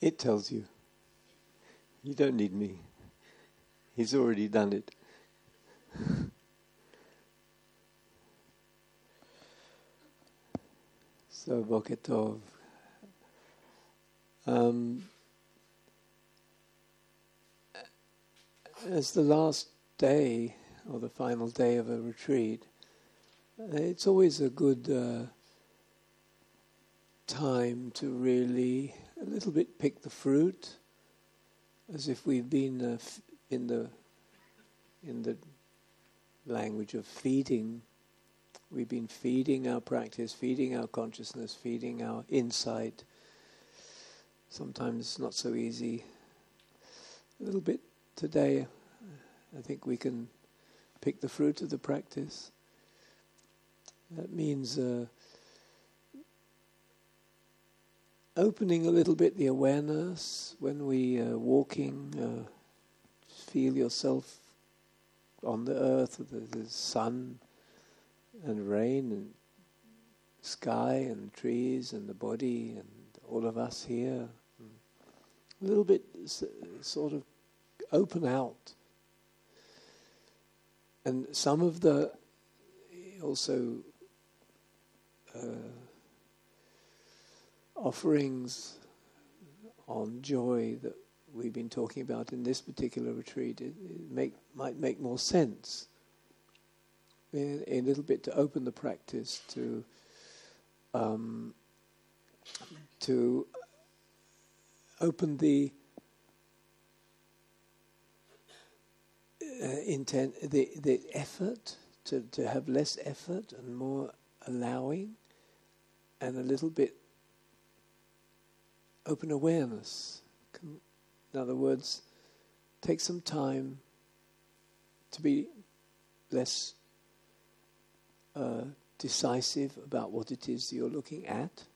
It tells you. You don't need me. He's already done it. So, Boker Tov. As the last day, or the final day of a retreat, it's always a good time to really a little bit pick the fruit, as if we've been in the language of feeding. We've been feeding our practice, feeding our consciousness, feeding our insight. Sometimes not so easy. A little bit today, I think we can pick the fruit of the practice. That means opening a little bit the awareness when we are walking. Feel yourself on the earth, the sun and rain and sky and trees and the body and all of us here. A little bit sort of open out. And some of the also offerings on joy that we've been talking about in this particular retreat, it might make more sense. A little bit to open the practice to open the intent, the effort to have less effort and more allowing, and a little bit open awareness. In other words, take some time to be less decisive about what it is you're looking at.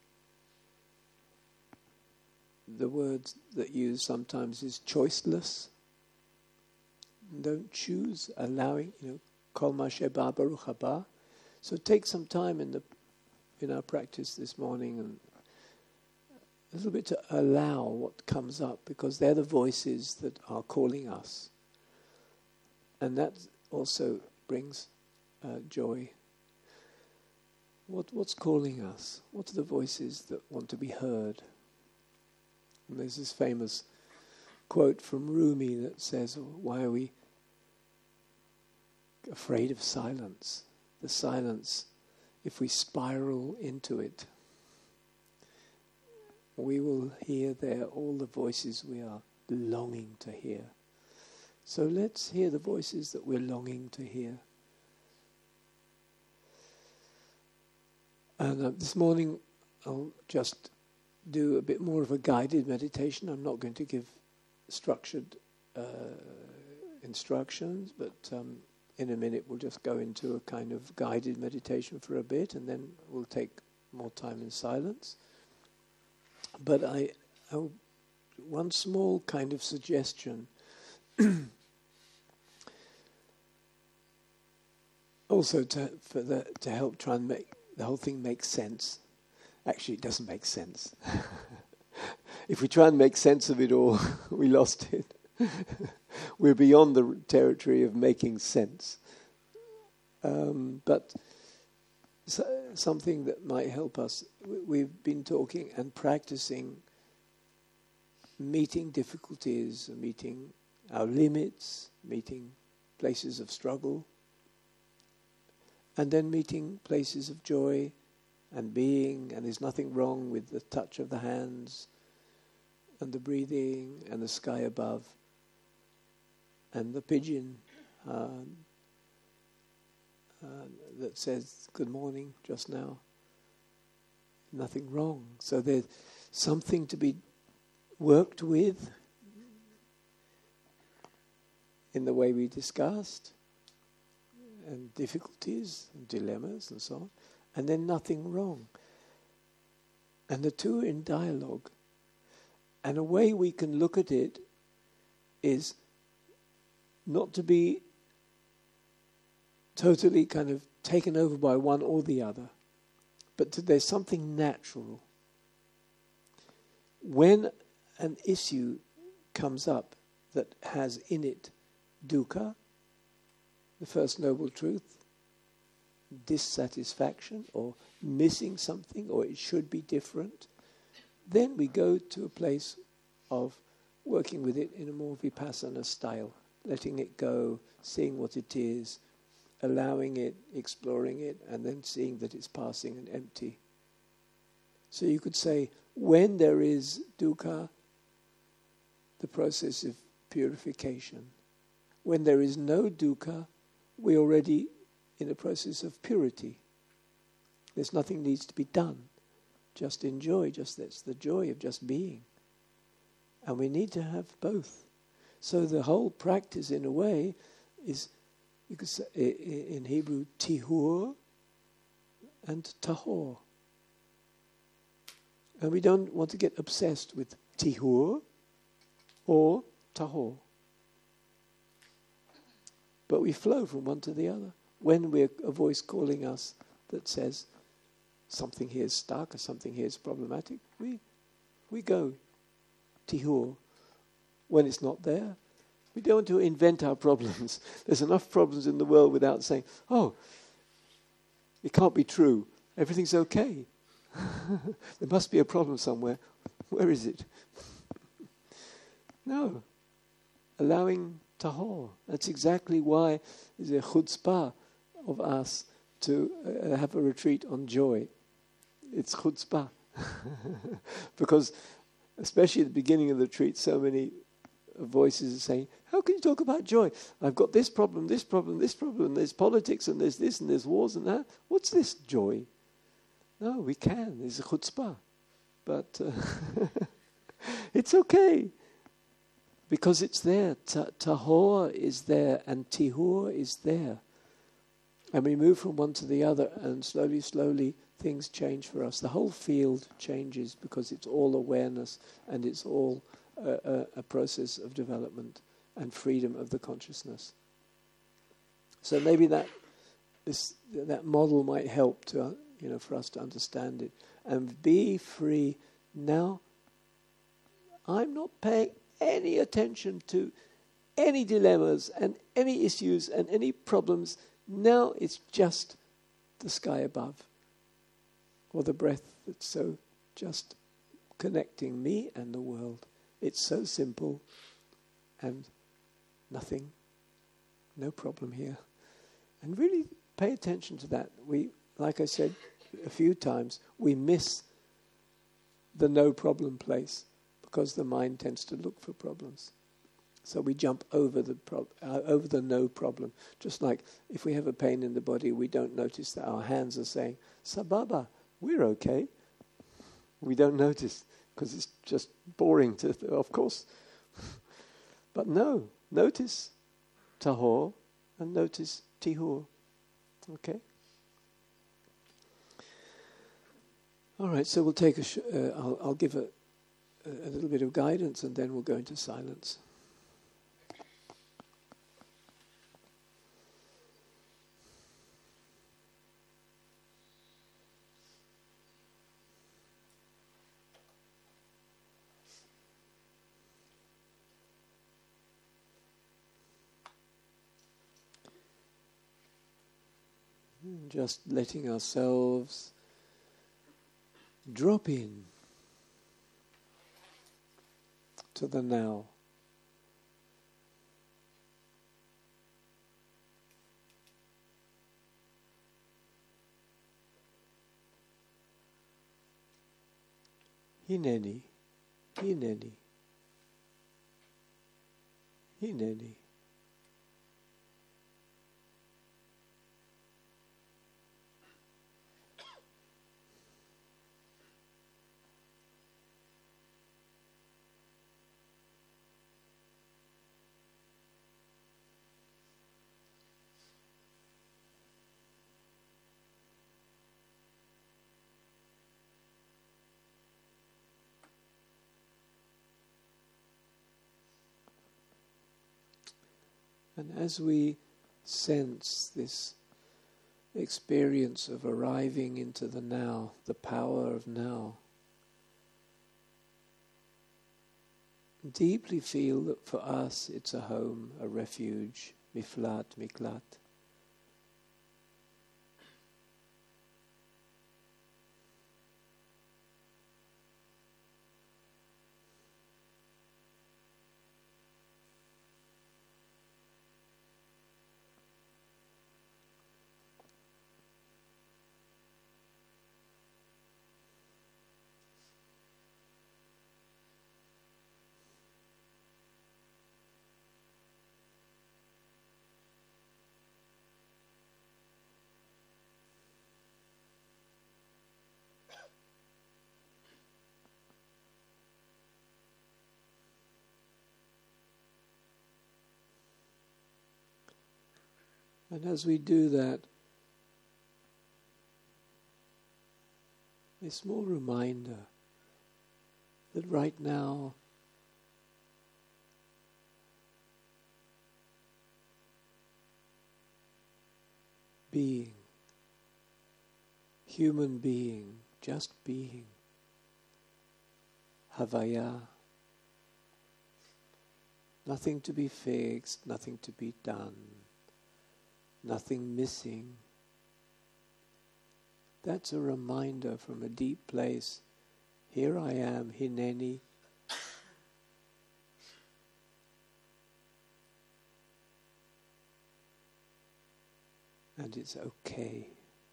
The word that used sometimes is choiceless. Don't choose, allowing, Kol ma sheba baruch haba. So take some time in our practice this morning and a little bit to allow what comes up, because they're the voices that are calling us. And that also brings joy. What's calling us? What are the voices that want to be heard? And there's this famous quote from Rumi that says, why are we afraid of silence? The silence, if we spiral into it, we will hear there all the voices we are longing to hear. So let's hear the voices that we're longing to hear. And this morning I'll just do a bit more of a guided meditation. I'm not going to give structured instructions, but in a minute we'll just go into a kind of guided meditation for a bit, and then we'll take more time in silence. But one small kind of suggestion, also to help try and make the whole thing make sense. Actually, it doesn't make sense. If we try and make sense of it all, we lost it. We're beyond the territory of making sense. But something that might help us. We've been talking and practicing meeting difficulties, meeting our limits, meeting places of struggle, and then meeting places of joy and being, and there's nothing wrong with the touch of the hands and the breathing and the sky above and the pigeon that says good morning just now. Nothing wrong. So there's something to be worked with in the way we discussed, and difficulties and dilemmas and so on, and then nothing wrong. And the two are in dialogue. And a way we can look at it is not to be totally kind of taken over by one or the other, but there's something natural. When an issue comes up that has in it dukkha, the first noble truth, dissatisfaction or missing something, or it should be different, then we go to a place of working with it in a more vipassana style, letting it go, seeing what it is, allowing it, exploring it, and then seeing that it's passing and empty. So you could say, when there is dukkha, the process of purification. When there is no dukkha, we're already in a process of purity. There's nothing needs to be done. Just enjoy, that's the joy of just being. And we need to have both. So the whole practice, in a way, is, you could say in Hebrew, tihur and tahor. And we don't want to get obsessed with tihur or tahor. But we flow from one to the other. When we're a voice calling us that says something here is stuck or something here is problematic, we go tihur. When it's not there, we don't want to invent our problems. There's enough problems in the world without saying, oh, it can't be true. Everything's okay. There must be a problem somewhere. Where is it? No. Allowing tahor. That's exactly why there's a chutzpah of us to have a retreat on joy. It's chutzpah. Because especially at the beginning of the retreat, so many voices are saying, how can you talk about joy? I've got this problem, this problem, this problem, there's politics and there's this and there's wars and that. What's this joy? No, we can. There's a chutzpah. But it's okay. Because it's there. Tahor is there and tihur is there. And we move from one to the other, and slowly, slowly things change for us. The whole field changes because it's all awareness and it's all a process of development and freedom of the consciousness. So maybe that model might help to for us to understand it and be free. Now, I'm not paying any attention to any dilemmas and any issues and any problems. Now it's just the sky above, or the breath that's so just connecting me and the world. It's so simple and nothing, no problem here. And really pay attention to that. We, like I said a few times, we miss the no problem place because the mind tends to look for problems. So we jump over the no problem. Just like if we have a pain in the body, we don't notice that our hands are saying, Sababa, we're okay. We don't notice because it's just boring of course. But no, notice tahor and notice tihur. Okay? All right, so we'll take I'll give a little bit of guidance and then we'll go into silence. Just letting ourselves drop in to the now. Hineni, hineni, hineni. And as we sense this experience of arriving into the now, the power of now, Deeply feel that for us it's a home, a refuge, miflat, miklat. And as we do that, a small reminder that right now being, human being, just being, Havaya, nothing to be fixed, nothing to be done, nothing missing. That's a reminder from a deep place. Here I am, Hineni. And it's okay.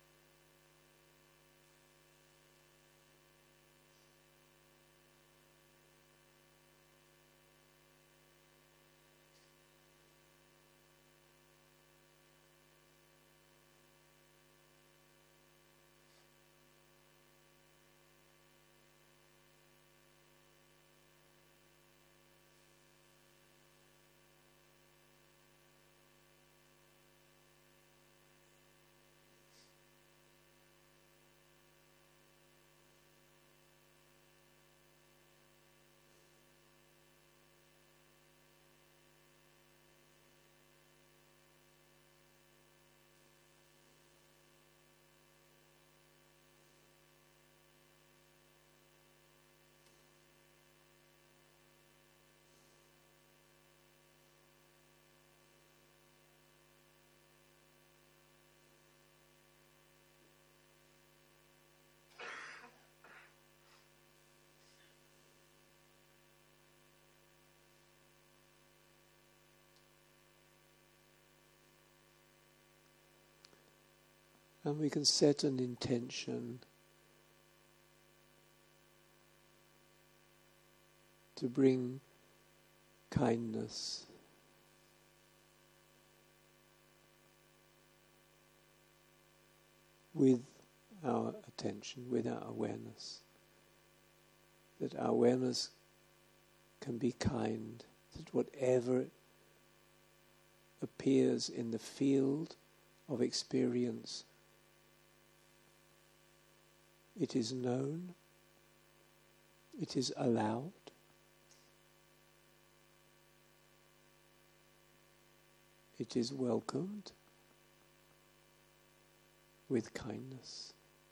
And we can set an intention to bring kindness with our attention, with our awareness. That our awareness can be kind, that whatever appears in the field of experience, it is known, it is allowed, it is welcomed with kindness.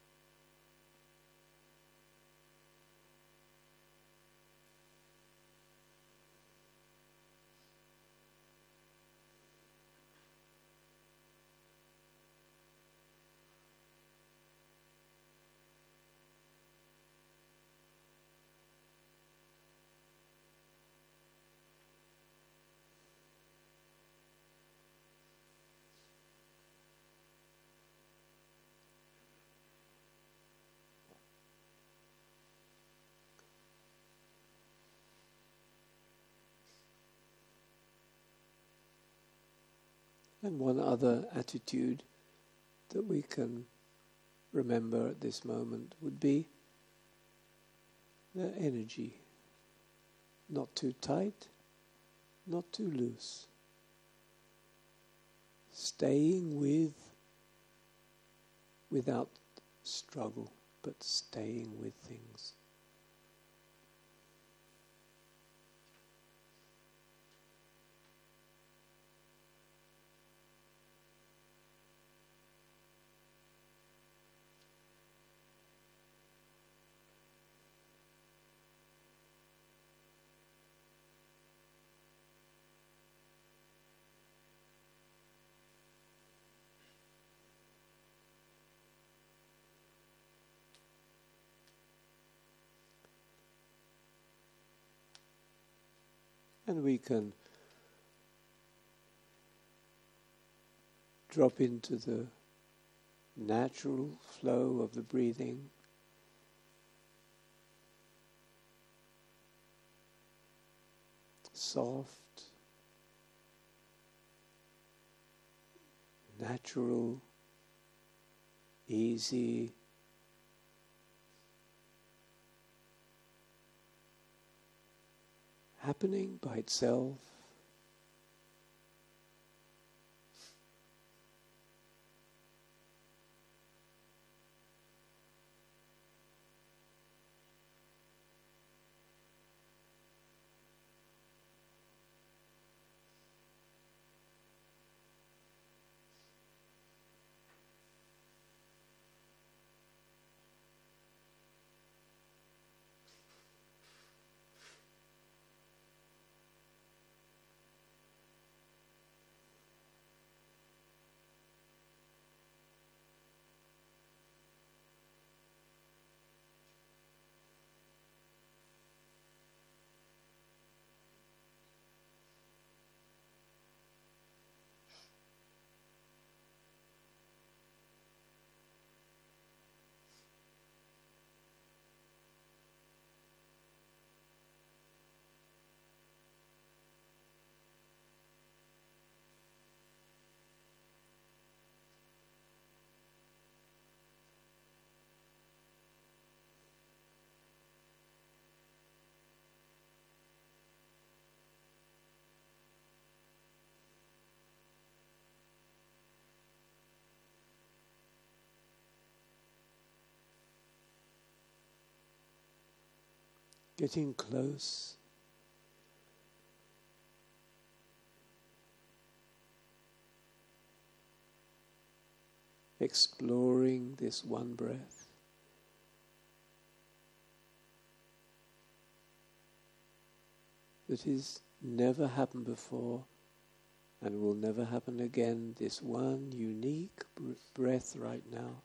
And one other attitude that we can remember at this moment would be the energy. Not too tight, not too loose. Staying without struggle, but staying with things. And we can drop into the natural flow of the breathing. Soft, natural, easy, happening by itself. Getting close, exploring this one breath. That has never happened before and will never happen again, this one unique breath right now.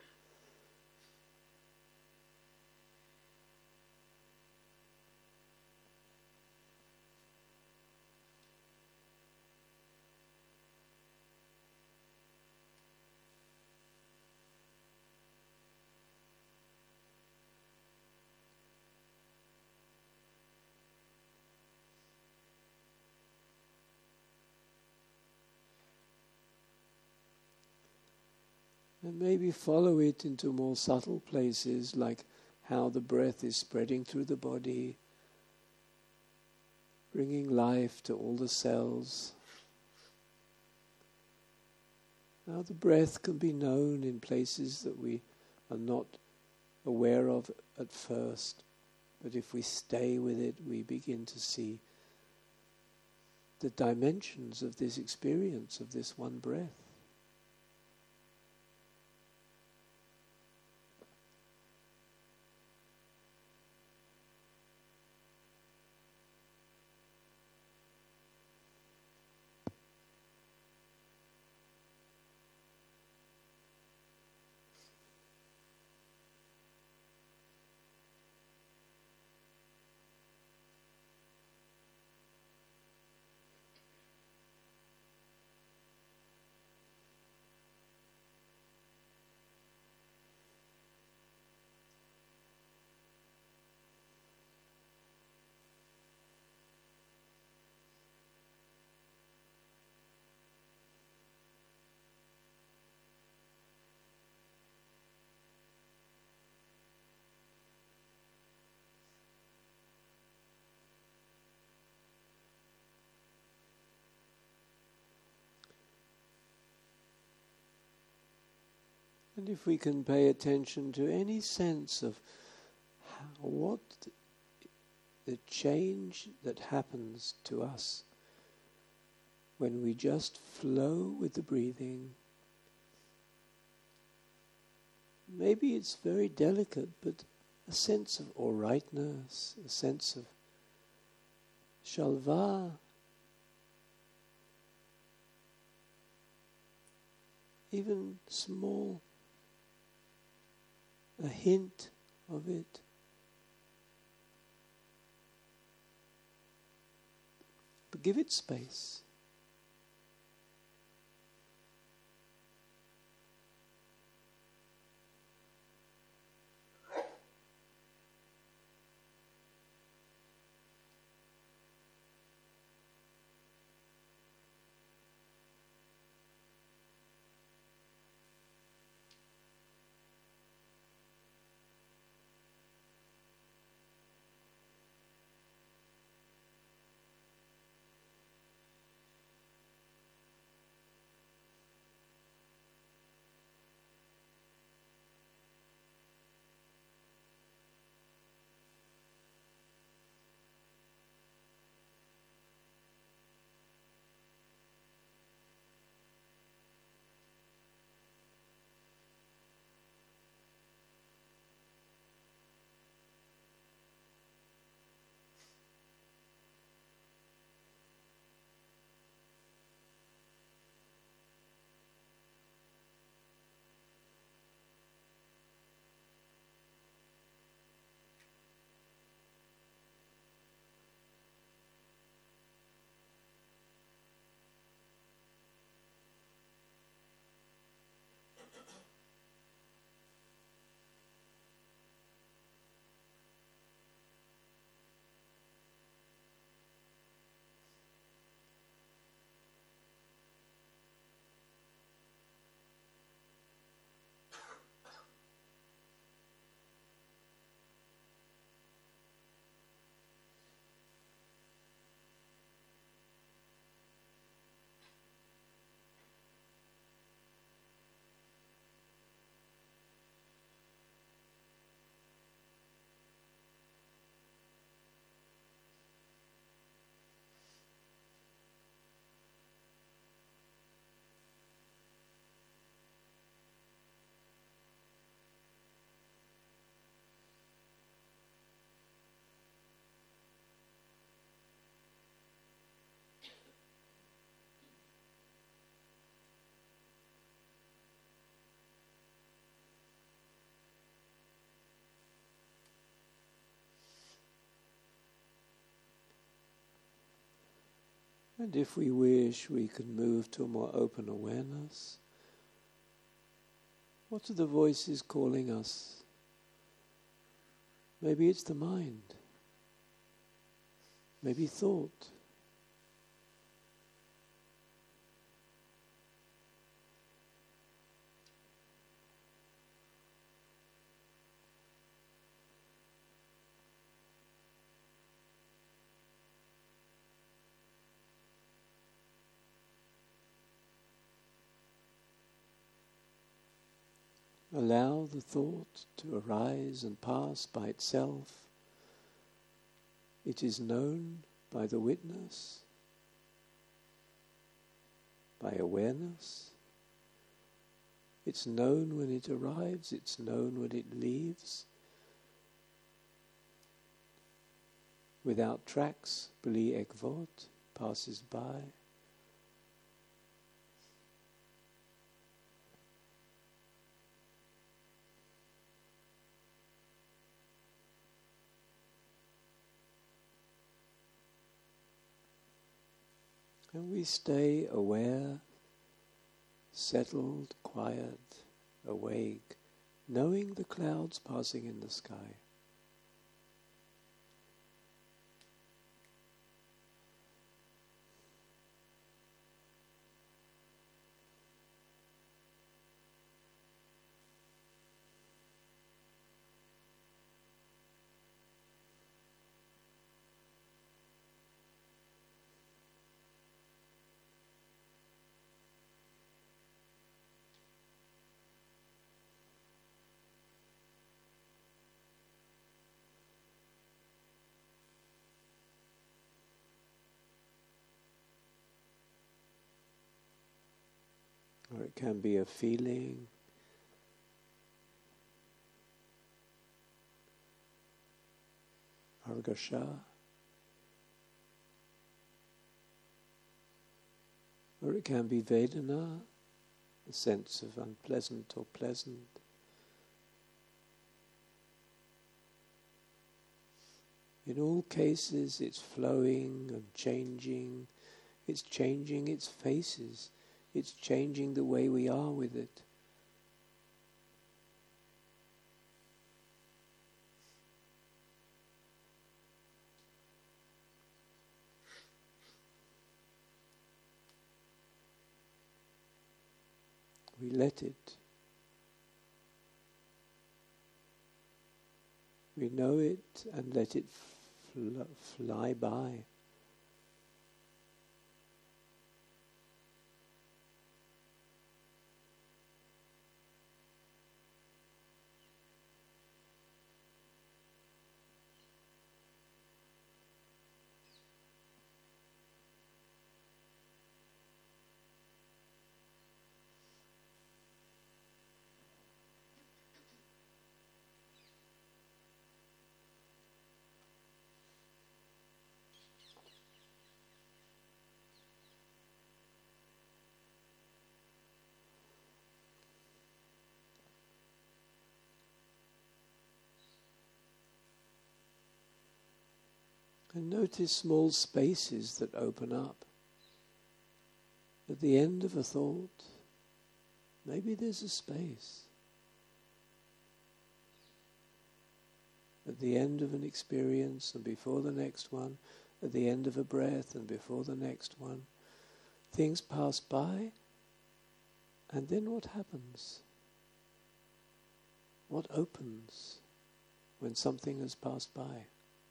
And maybe follow it into more subtle places, like how the breath is spreading through the body, bringing life to all the cells. How the breath can be known in places that we are not aware of at first, but if we stay with it, we begin to see the dimensions of this experience of this one breath. And if we can pay attention to any sense of what the change that happens to us when we just flow with the breathing. Maybe it's very delicate, but a sense of alrightness, a sense of shalva, even small, a hint of it. but give it space. And if we wish, we can move to a more open awareness. What are the voices calling us? Maybe it's the mind. Maybe thought. Allow the thought to arise and pass by itself. It is known by the witness, by awareness. It's known when it arrives, it's known when it leaves. Without tracks, bli ekvot, passes by. And we stay aware, settled, quiet, awake, knowing the clouds passing in the sky. Or it can be a feeling, hargasha, or it can be vedana, a sense of unpleasant or pleasant. In all cases, it's flowing and changing. It's changing its faces. It's changing the way we are with it. We let it. We know it and let it fly by. And notice small spaces that open up. At the end of a thought, maybe there's a space. At the end of an experience and before the next one, at the end of a breath and before the next one, things pass by, and then what happens? What opens when something has passed by?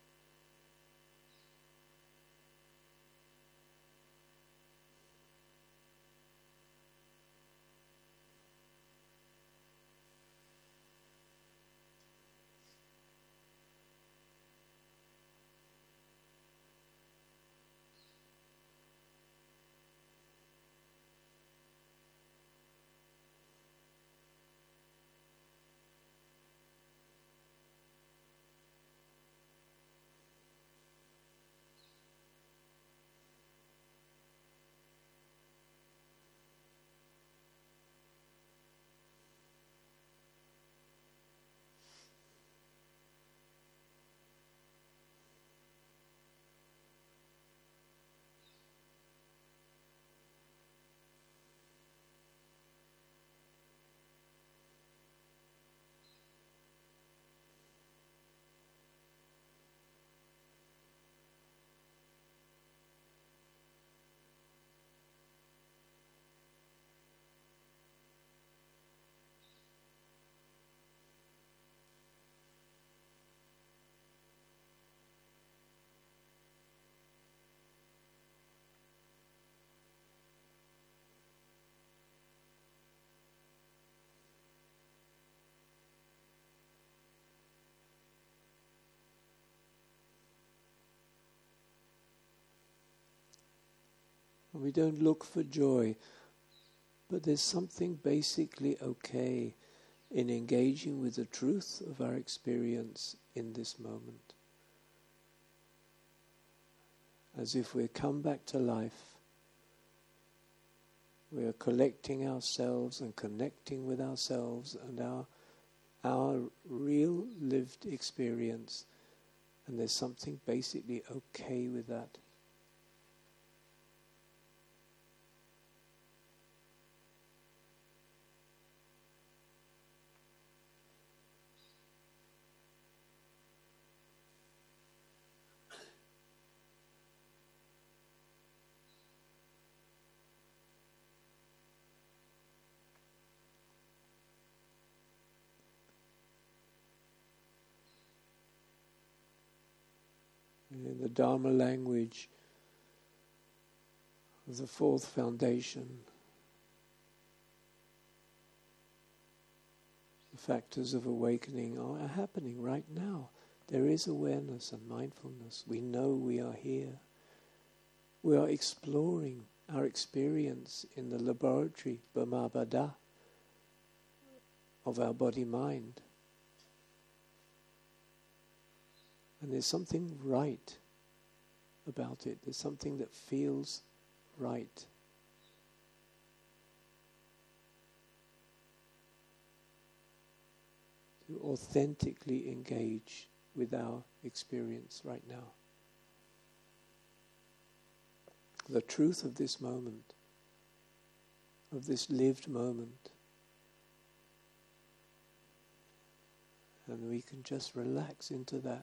And we don't look for joy, but there's something basically okay in engaging with the truth of our experience in this moment. As if we're come back to life, we are collecting ourselves and connecting with ourselves and our real lived experience, and there's something basically okay with that. In the Dharma language of the fourth foundation, the factors of awakening are happening right now. There is awareness and mindfulness. We know we are here. We are exploring our experience in the laboratory, Brahmabada, of our body-mind. And there's something right about it. There's something that feels right. To authentically engage with our experience right now. The truth of this moment, of this lived moment. And we can just relax into that.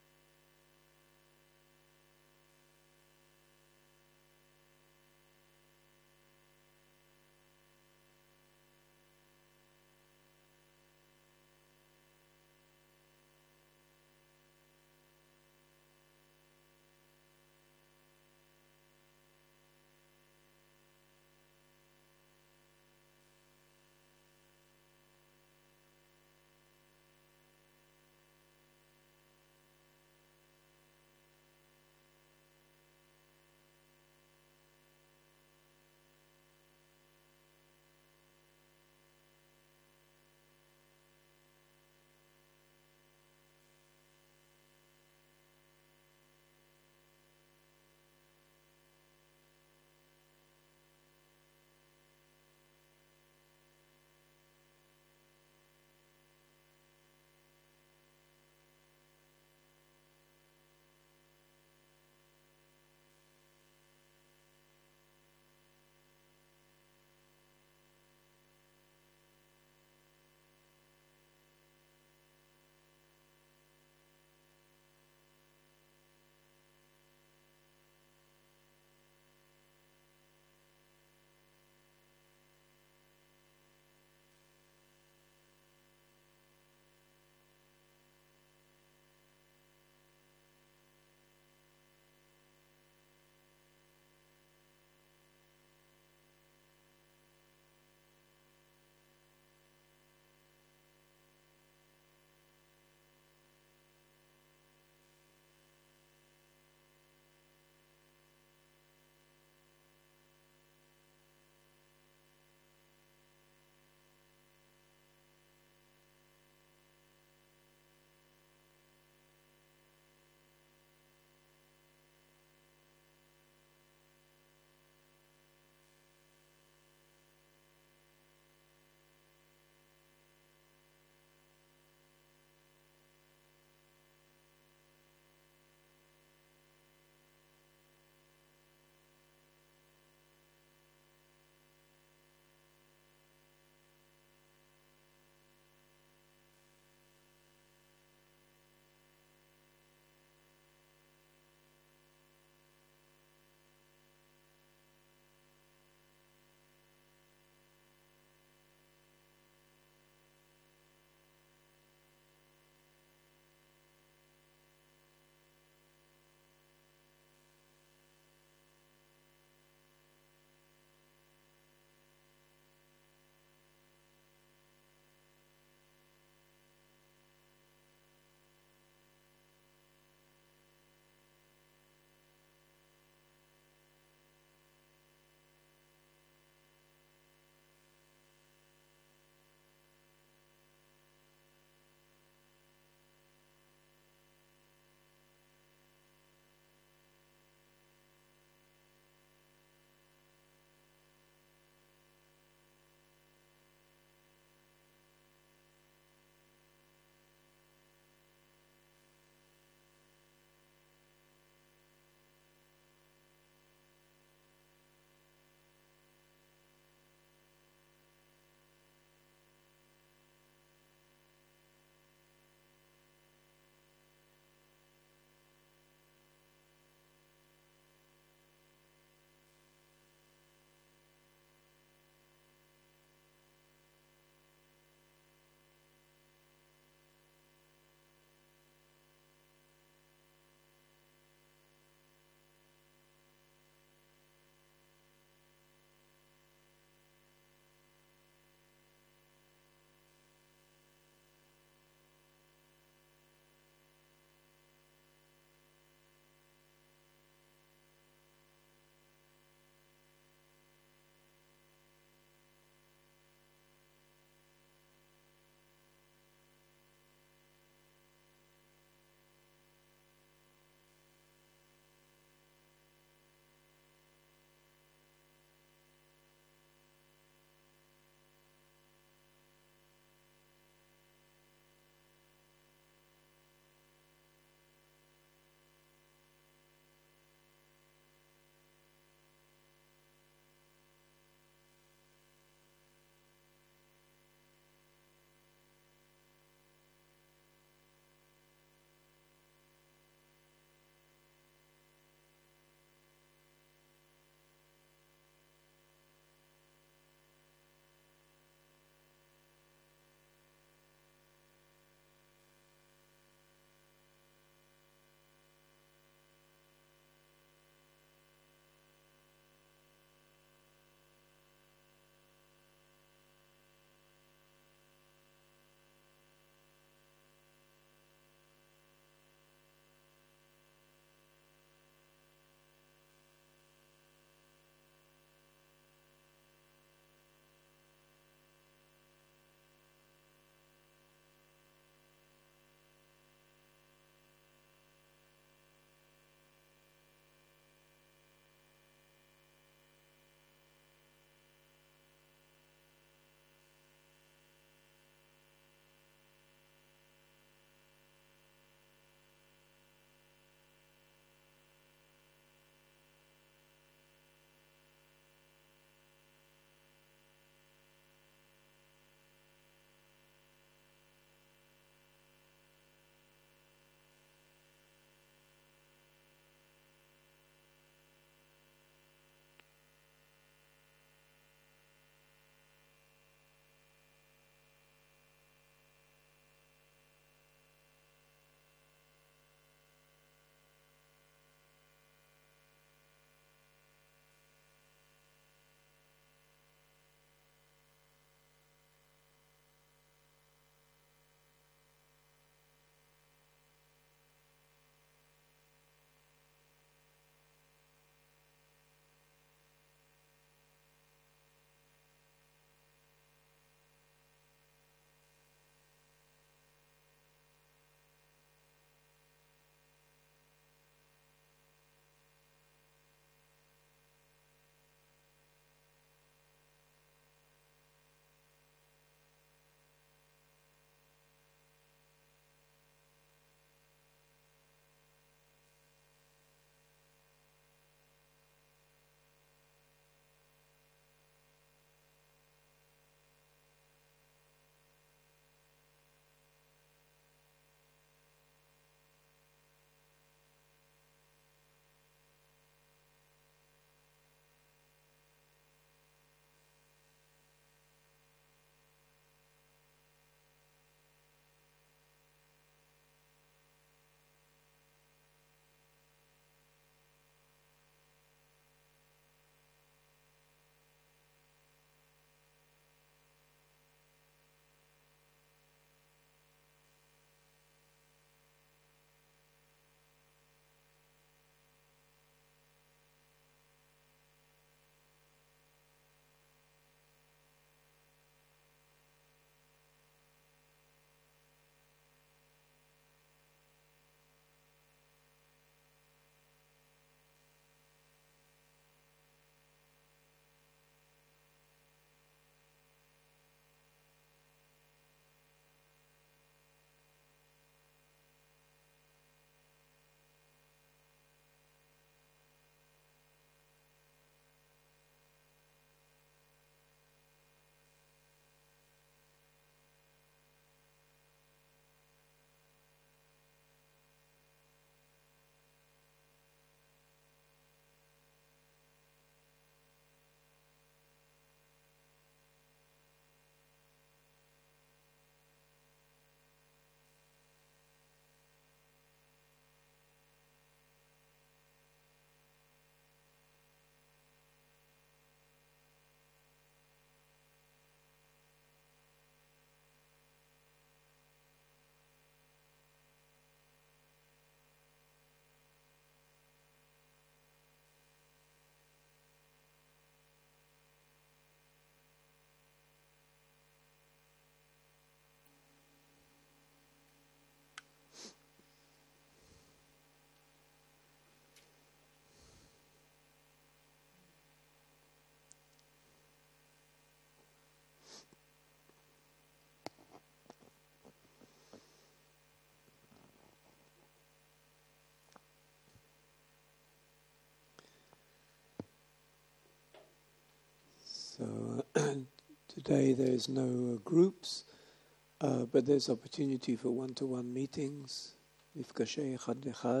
Today there's no groups, but there's opportunity for one-to-one meetings, מפגשי אחד לאחד.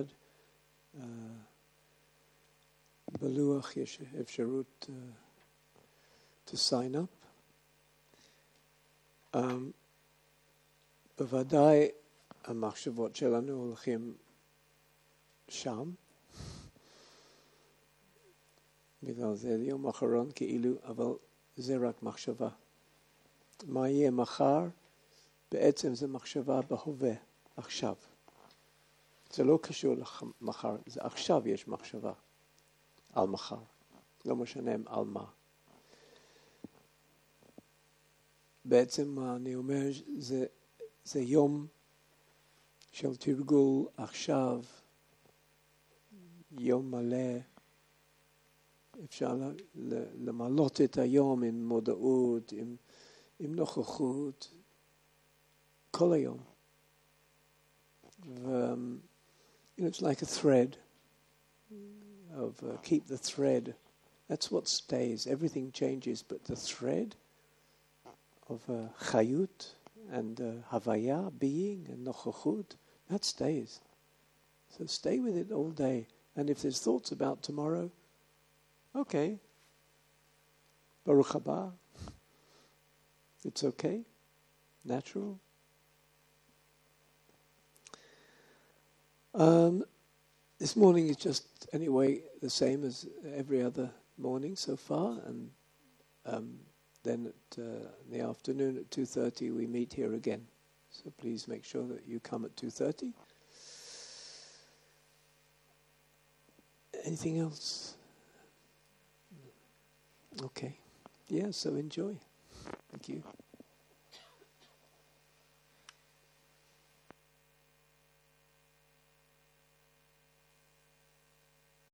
בלוח יש אפשרות to sign up. בוודאי המחשבות שלנו הולכים שם, בגלל זה יום אחרון כאילו, אבל זה רק מחשבה. מה יהיה מחר? בעצם זה מחשבה בהווה, עכשיו. זה לא קשור למחר, זה עכשיו יש מחשבה על מחר. לא משנה על מה. בעצם מה אני אומר, זה יום של תרגול עכשיו, יום מלא. אפשר למלות את היום עם מודעות, עם נוכחות, כל היום. It's like a thread of keep the thread. That's what stays. Everything changes, but the thread of chayut and havaya, being and nochachut, that stays. So stay with it all day. And if there's thoughts about tomorrow, okay, Baruch haba, it's okay, natural. This morning is just, anyway, the same as every other morning so far, and then in the afternoon at 2:30 we meet here again. So please make sure that you come at 2:30. Anything else? Okay. Yeah, so enjoy. Thank you.